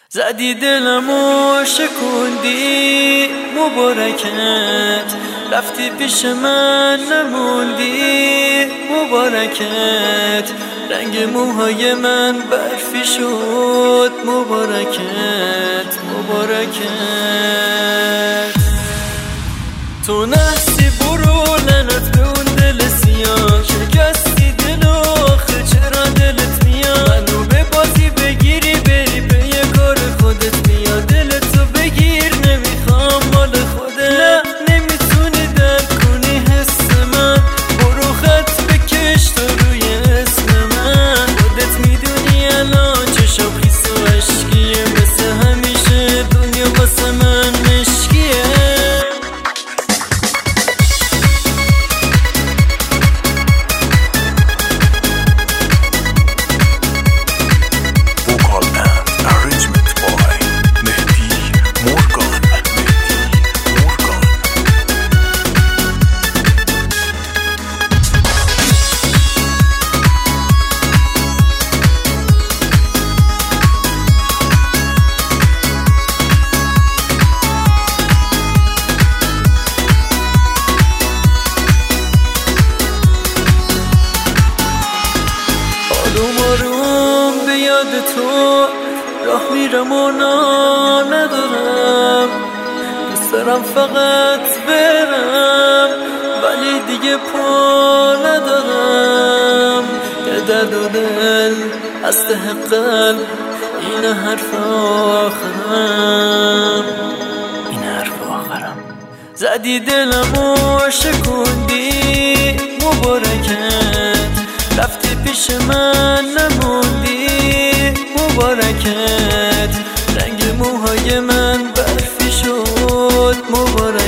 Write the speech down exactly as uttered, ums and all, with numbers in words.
زدی دلمو شکوندی مبارکت، رفتی پیش من نموندی مبارکت، رنگ موهای من برفی شد مبارکت مبارکت. تو نحسی برو لعنت به اون دل سیاه، شکستی دلو آخه چرا دلت میاد، منو به بازی بگیری بری به یه کار خودت میاد، دلتو بگیر نمیخوام مال خودت، نه نمیتونی درک کنی حس من، برو خط بکش تو روی اسم من، خودت میدونی الان چشم خیس و عشقیه، مثل همیشه دنیا واسه من مشکیه. آروم آروم به یاد تو راه میرم و نا ندارم، دوست دارم فقط برم ولی دیگه پا ندارم، یه درد و دل از ته قلب این حرف آخرم، این حرف آخرم. زدی دلمو شکوندی مبارکت، رفتی پیش من نموندی مبارکت، رنگ موهای من برفی شد مبارکت.